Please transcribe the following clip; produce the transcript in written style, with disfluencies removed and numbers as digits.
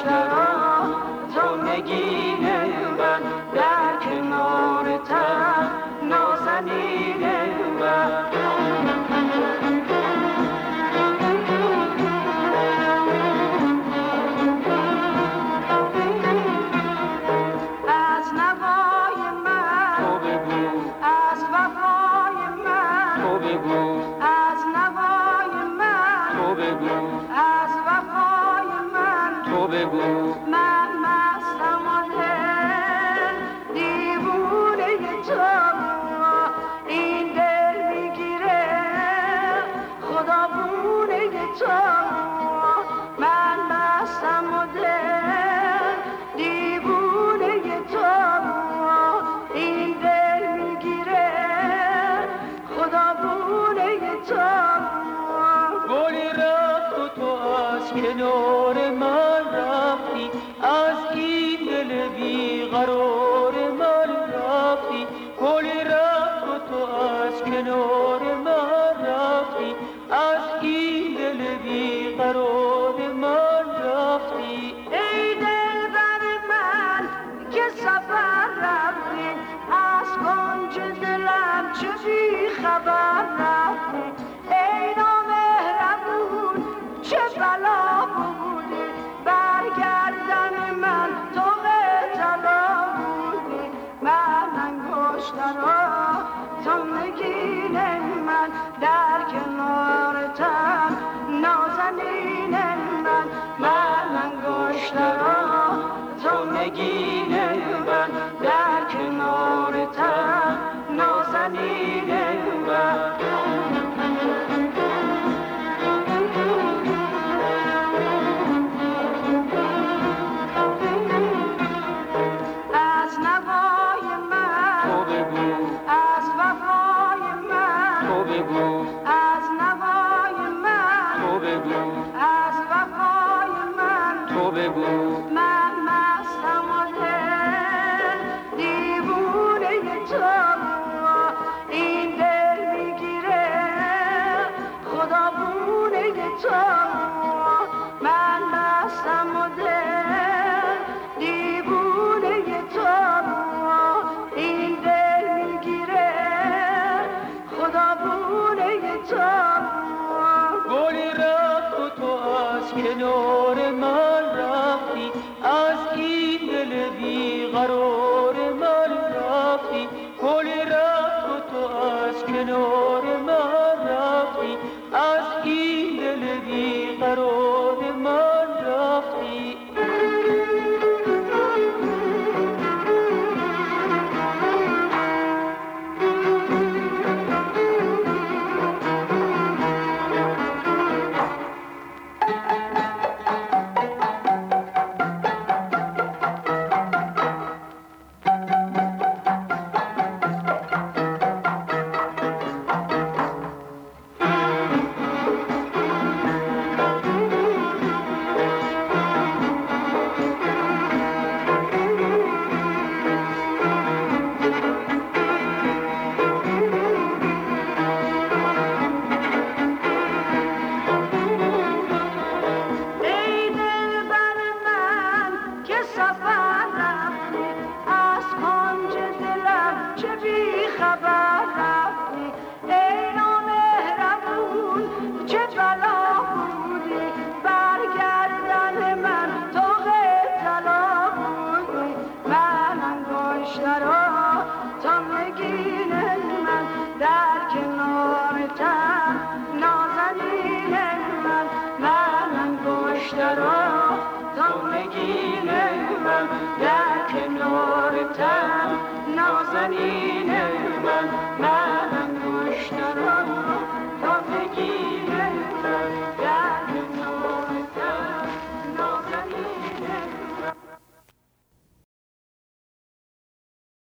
انگشترا تو نگین من در کنارتم نازنین من از نوای من تو بگو از وفای من تو بگو از نوای من تو بگو از وفای من تو بگو من مستم و دل دیوونه تو این دل میگیره خدا بونه تو من مستم و دل دیوونه تو این دل میگیره خدا بونه تو گلی رفت و تو از کنار من رفتی از این دل بیقرار من رفتی گلی رفت و تو از کنار من رفتی از این دل بیقرار من رفتی ای دلبر من که سفر رفتی از کنج دلم چه بی خبر رفتی ای نامهربون چه بلا بودی برگردن من تو طلا بودی من انگشترا تو نگین من در کنارتم نازنین من من انگشترا تو نگین من در کنارتم نازنین من از نوای من تو بگو از وفای من تو بگو از نوای من تو بگو از وفای من تو بگو من مستم و دل دیوونه تو این دل میگیره خدا بونه تو من مستم و دل دیوونه تو این دل میگیره خدا بونه تو گلی رفت و تو از کنار من رفتی از این دل بیقرار من رفتی گلی رفت و تو از کنار من رفتی از این دل بیقرار من رفتی ای دلبر من که سفر رفتی از کنج دلم چه بی خبر رفتی ای نامهربون چه بلا بودی برگردن من تو طلا بودی من انگشترا تو نگین من در کنارتم نازنین من من انگشترا تو نگین من در کنارتم نازنین من من انگشترا تو نگین